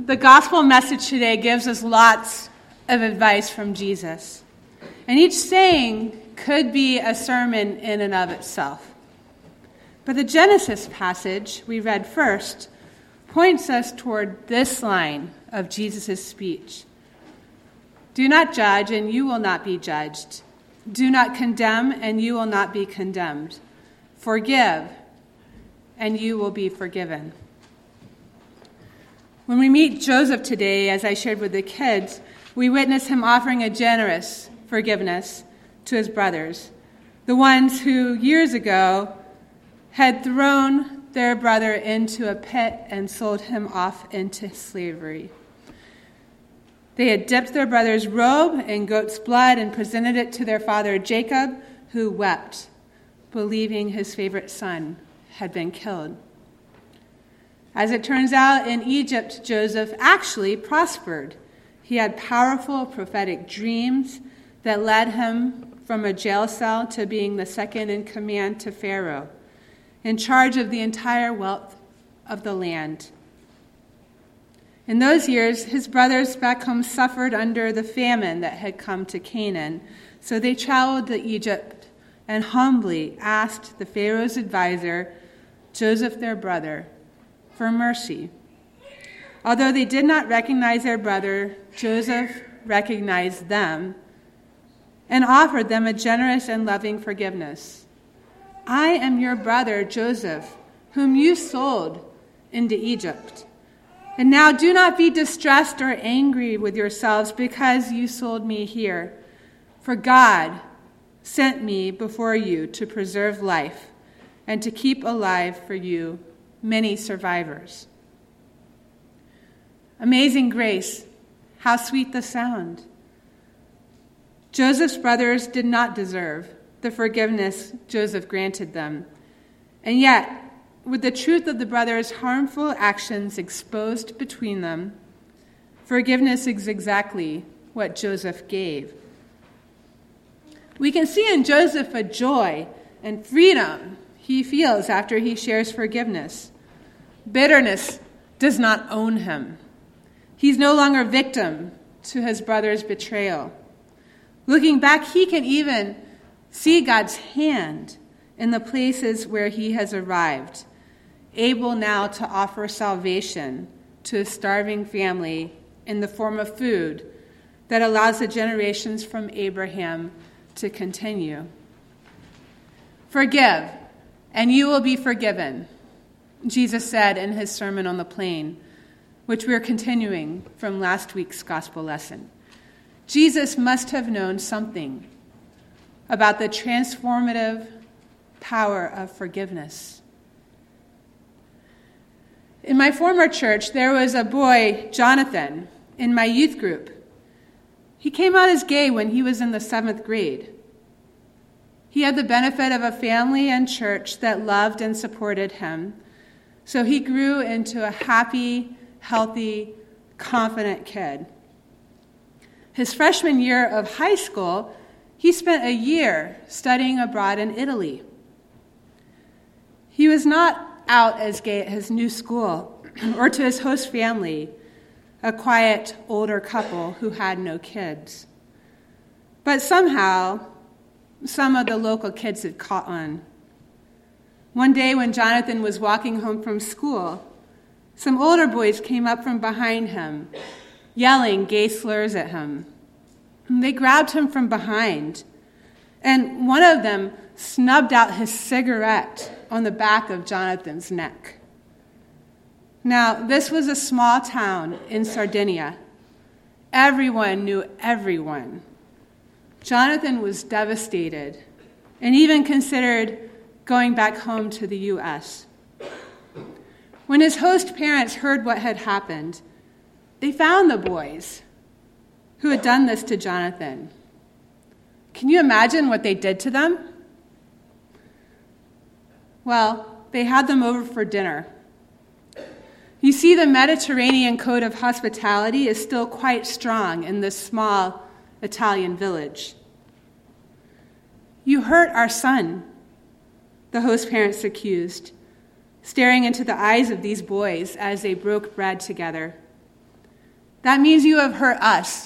the gospel message today gives us lots of advice from Jesus. And each saying could be a sermon in and of itself. But the Genesis passage we read first points us toward this line of Jesus' speech. Do not judge, and you will not be judged. Do not condemn, and you will not be condemned. Forgive, and you will be forgiven. When we meet Joseph today, as I shared with the kids, we witness him offering a generous forgiveness to his brothers, the ones who years ago had thrown their brother into a pit and sold him off into slavery. They had dipped their brother's robe in goat's blood and presented it to their father Jacob, who wept, believing his favorite son had been killed. As it turns out, in Egypt, Joseph actually prospered. He had powerful prophetic dreams that led him from a jail cell to being the second in command to Pharaoh, in charge of the entire wealth of the land. In those years, his brothers back home suffered under the famine that had come to Canaan, so they traveled to Egypt and humbly asked the Pharaoh's advisor, Joseph their brother, for mercy. Although they did not recognize their brother, Joseph recognized them and offered them a generous and loving forgiveness. I am your brother Joseph, whom you sold into Egypt. And now do not be distressed or angry with yourselves because you sold me here. For God sent me before you to preserve life and to keep alive for you many survivors. Amazing grace, how sweet the sound. Joseph's brothers did not deserve the forgiveness Joseph granted them. And yet, with the truth of the brothers' harmful actions exposed between them, forgiveness is exactly what Joseph gave. We can see in Joseph a joy and freedom he feels after he shares forgiveness. Bitterness does not own him. He's no longer victim to his brother's betrayal. Looking back, he can even see God's hand in the places where he has arrived, able now to offer salvation to a starving family in the form of food that allows the generations from Abraham to continue. Forgive, and you will be forgiven, Jesus said in his Sermon on the Plain, which we're continuing from last week's gospel lesson. Jesus must have known something about the transformative power of forgiveness. In my former church, there was a boy, Jonathan, in my youth group. He came out as gay when he was in the 7th grade. He had the benefit of a family and church that loved and supported him, so he grew into a happy, healthy, confident kid. His freshman year of high school, he spent a year studying abroad in Italy. He was not out as gay at his new school or to his host family, a quiet older couple who had no kids. But somehow, some of the local kids had caught on. One day when Jonathan was walking home from school, some older boys came up from behind him, yelling gay slurs at him. They grabbed him from behind, and one of them snubbed out his cigarette on the back of Jonathan's neck. Now, this was a small town in Sardinia. Everyone knew everyone. Jonathan was devastated and even considered going back home to the U.S. When his host parents heard what had happened, they found the boys who had done this to Jonathan. Can you imagine what they did to them? Well, they had them over for dinner. You see, the Mediterranean code of hospitality is still quite strong in this small Italian village. "You hurt our son," the host parents accused, staring into the eyes of these boys as they broke bread together. That means you have hurt us.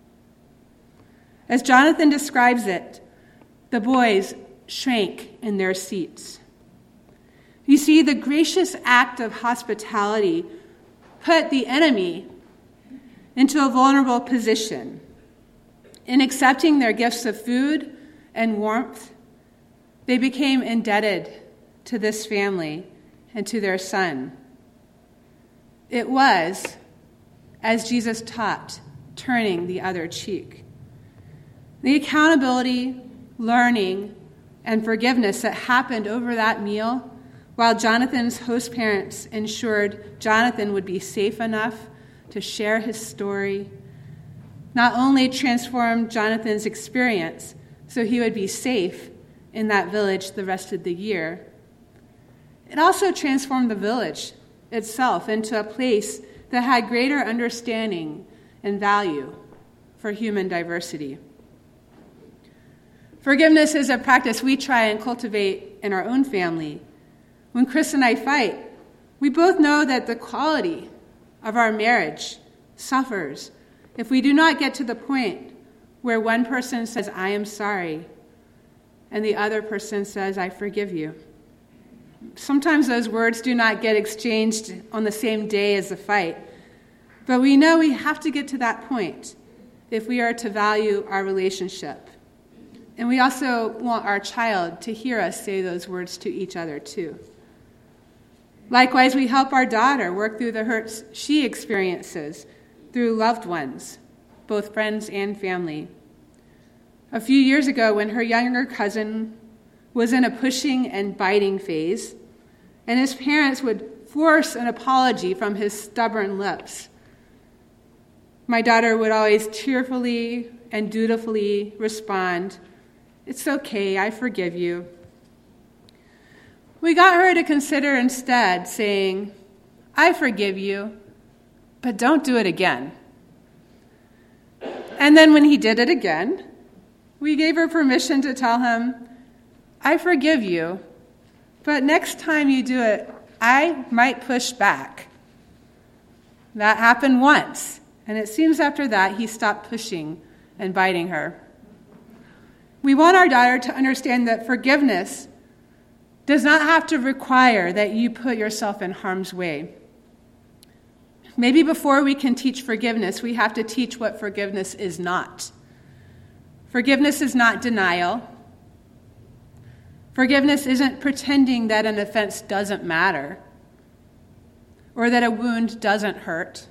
As Jonathan describes it, the boys shrank in their seats. You see, the gracious act of hospitality put the enemy into a vulnerable position. In accepting their gifts of food and warmth, they became indebted to this family and to their son. It was, as Jesus taught, turning the other cheek. The accountability, learning, and forgiveness that happened over that meal, while Jonathan's host parents ensured Jonathan would be safe enough to share his story, not only transformed Jonathan's experience so he would be safe in that village the rest of the year, it also transformed the village itself into a place that had greater understanding and value for human diversity. Forgiveness is a practice we try and cultivate in our own family. When Chris and I fight, we both know that the quality of our marriage suffers if we do not get to the point where one person says, "I am sorry," and the other person says, "I forgive you." Sometimes those words do not get exchanged on the same day as the fight, but we know we have to get to that point if we are to value our relationship. And we also want our child to hear us say those words to each other too. Likewise, we help our daughter work through the hurts she experiences through loved ones, both friends and family. A few years ago, when her younger cousin was in a pushing and biting phase, and his parents would force an apology from his stubborn lips, my daughter would always tearfully and dutifully respond, "It's okay, I forgive you." We got her to consider instead saying, "I forgive you, but don't do it again." And then when he did it again, we gave her permission to tell him, "I forgive you, but next time you do it, I might push back." That happened once, and it seems after that he stopped pushing and biting her. We want our daughter to understand that forgiveness does not have to require that you put yourself in harm's way. Maybe before we can teach forgiveness, we have to teach what forgiveness is not. Forgiveness is not denial. Forgiveness isn't pretending that an offense doesn't matter or that a wound doesn't hurt.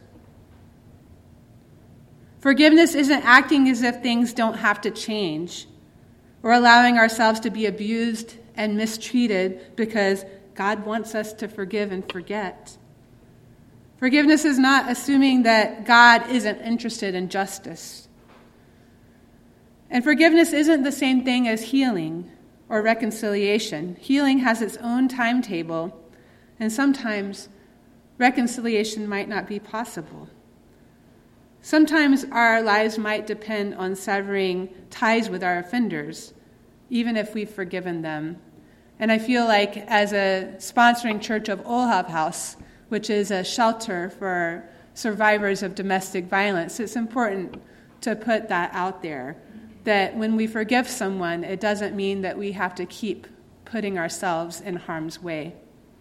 Forgiveness isn't acting as if things don't have to change or allowing ourselves to be abused and mistreated because God wants us to forgive and forget. Forgiveness is not assuming that God isn't interested in justice. And forgiveness isn't the same thing as healing or reconciliation. Healing has its own timetable, and sometimes reconciliation might not be possible. Sometimes our lives might depend on severing ties with our offenders, even if we've forgiven them. And I feel like as a sponsoring church of Olhav House, which is a shelter for survivors of domestic violence, it's important to put that out there, that when we forgive someone, it doesn't mean that we have to keep putting ourselves in harm's way.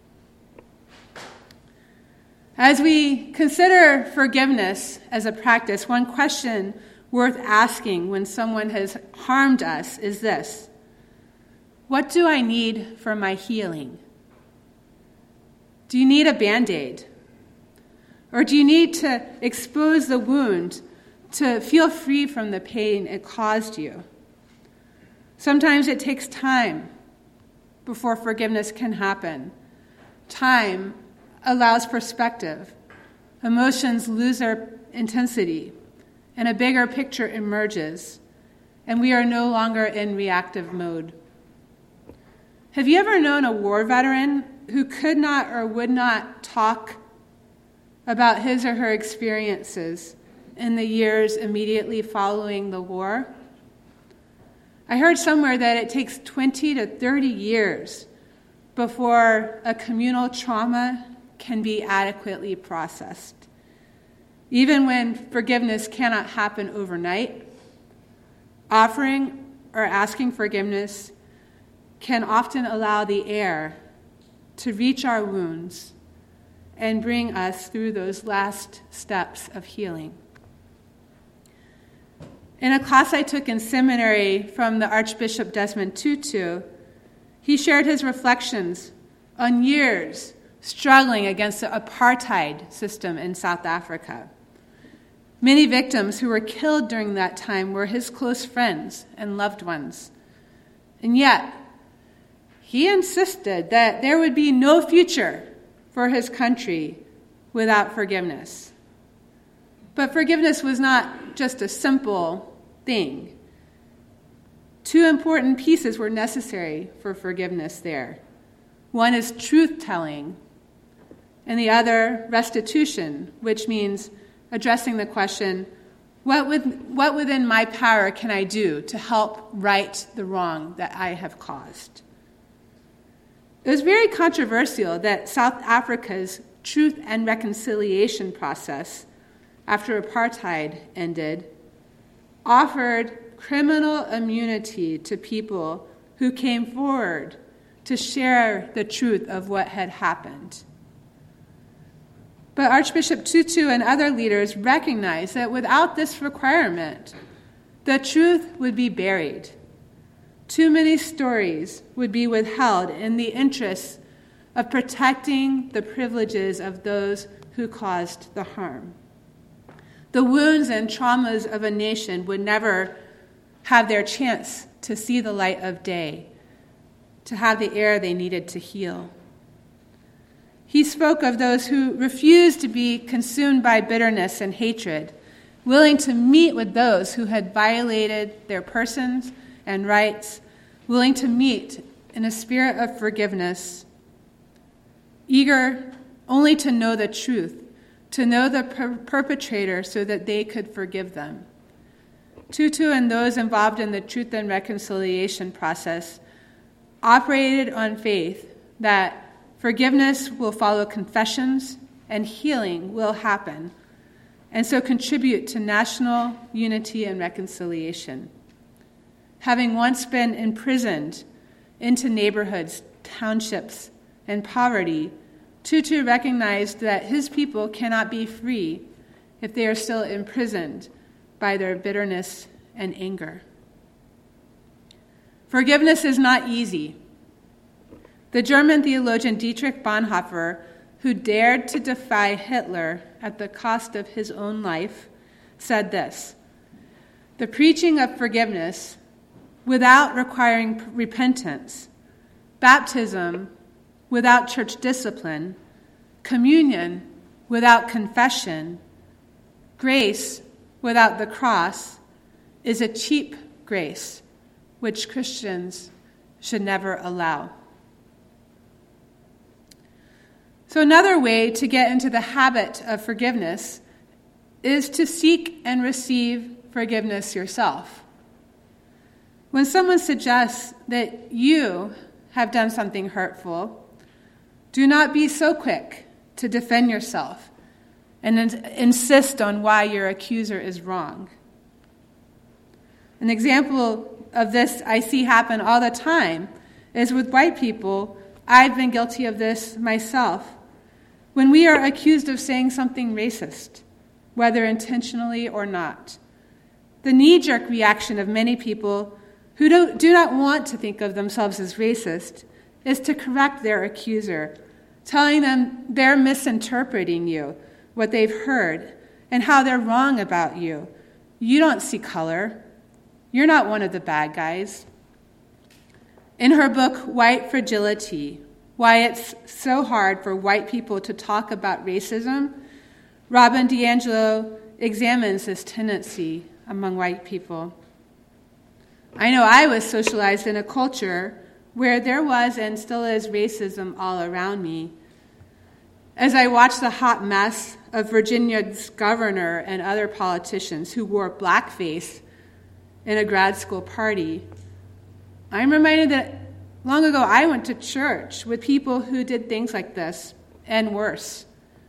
As we consider forgiveness as a practice, one question worth asking when someone has harmed us is this: what do I need for my healing? Do you need a Band-Aid? Or do you need to expose the wound to feel free from the pain it caused you? Sometimes it takes time before forgiveness can happen. Time allows perspective. Emotions lose their intensity, and a bigger picture emerges, and we are no longer in reactive mode. Have you ever known a war veteran who could not or would not talk about his or her experiences in the years immediately following the war? I heard somewhere that it takes 20 to 30 years before a communal trauma can be adequately processed. Even when forgiveness cannot happen overnight, offering or asking forgiveness can often allow the air to reach our wounds and bring us through those last steps of healing. In a class I took in seminary from the Archbishop Desmond Tutu, he shared his reflections on years struggling against the apartheid system in South Africa. Many victims who were killed during that time were his close friends and loved ones. And yet, he insisted that there would be no future for his country without forgiveness. But forgiveness was not just a simple thing. Two important pieces were necessary for forgiveness there. One is truth-telling, and the other, restitution, which means addressing the question, what within my power can I do to help right the wrong that I have caused? It was very controversial that South Africa's Truth and Reconciliation process, after apartheid ended, offered criminal immunity to people who came forward to share the truth of what had happened. But Archbishop Tutu and other leaders recognized that without this requirement, the truth would be buried. Too many stories would be withheld in the interests of protecting the privileges of those who caused the harm. The wounds and traumas of a nation would never have their chance to see the light of day, to have the air they needed to heal. He spoke of those who refused to be consumed by bitterness and hatred, willing to meet with those who had violated their persons and rights, willing to meet in a spirit of forgiveness, eager only to know the truth, to know the perpetrator so that they could forgive them. Tutu and those involved in the Truth and Reconciliation process operated on faith that forgiveness will follow confessions and healing will happen, and so contribute to national unity and reconciliation. Having once been imprisoned into neighborhoods, townships, and poverty, Tutu recognized that his people cannot be free if they are still imprisoned by their bitterness and anger. Forgiveness is not easy. The German theologian Dietrich Bonhoeffer, who dared to defy Hitler at the cost of his own life, said this: "The preaching of forgiveness without requiring repentance, baptism without church discipline, communion without confession, grace without the cross is a cheap grace which Christians should never allow." So another way to get into the habit of forgiveness is to seek and receive forgiveness yourself. When someone suggests that you have done something hurtful, do not be so quick to defend yourself and insist on why your accuser is wrong. An example of this I see happen all the time is with white people. I've been guilty of this myself. When we are accused of saying something racist, whether intentionally or not, the knee-jerk reaction of many people who do not want to think of themselves as racist is to correct their accuser, telling them they're misinterpreting you, what they've heard, and how they're wrong about you. You don't see color. You're not one of the bad guys. In her book, White Fragility, Why It's So Hard for White People to Talk About Racism, Robin DiAngelo examines this tendency among white people. I know I was socialized in a culture where there was and still is racism all around me. As I watched the hot mess of Virginia's governor and other politicians who wore blackface in a grad school party, I'm reminded that long ago I went to church with people who did things like this and worse.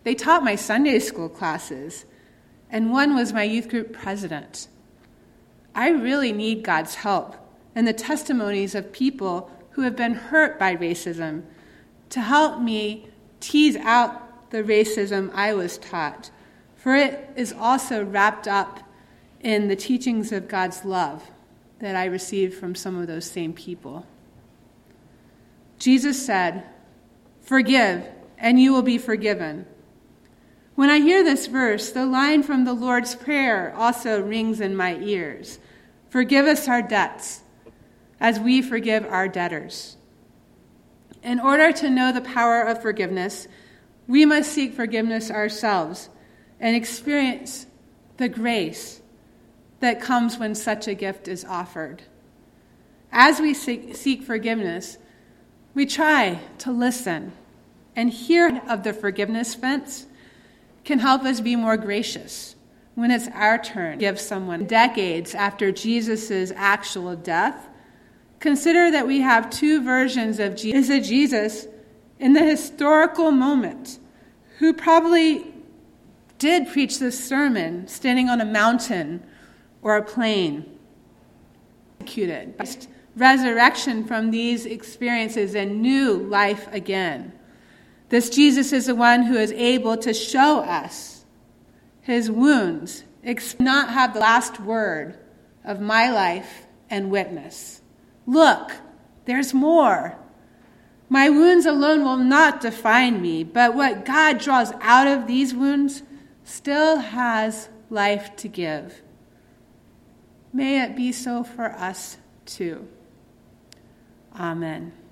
They taught my Sunday school classes, and one was my youth group president. I really need God's help and the testimonies of people who have been hurt by racism to help me tease out the racism I was taught, for it is also wrapped up in the teachings of God's love that I received from some of those same people. Jesus said, "Forgive, and you will be forgiven." When I hear this verse, the line from the Lord's Prayer also rings in my ears. "Forgive us our debts, as we forgive our debtors." In order to know the power of forgiveness, we must seek forgiveness ourselves and experience the grace that comes when such a gift is offered. As we seek forgiveness, we try to listen and hear of the forgiveness fence can help us be more gracious when it's our turn to give someone. Decades after Jesus' actual death, consider that we have two versions of Jesus. Is a Jesus in the historical moment who probably did preach this sermon standing on a mountain or a plain, executed. Resurrection from these experiences and new life again. This Jesus is the one who is able to show us his wounds, not have the last word of my life and witness. Look, there's more. My wounds alone will not define me, but what God draws out of these wounds still has life to give. May it be so for us too. Amen.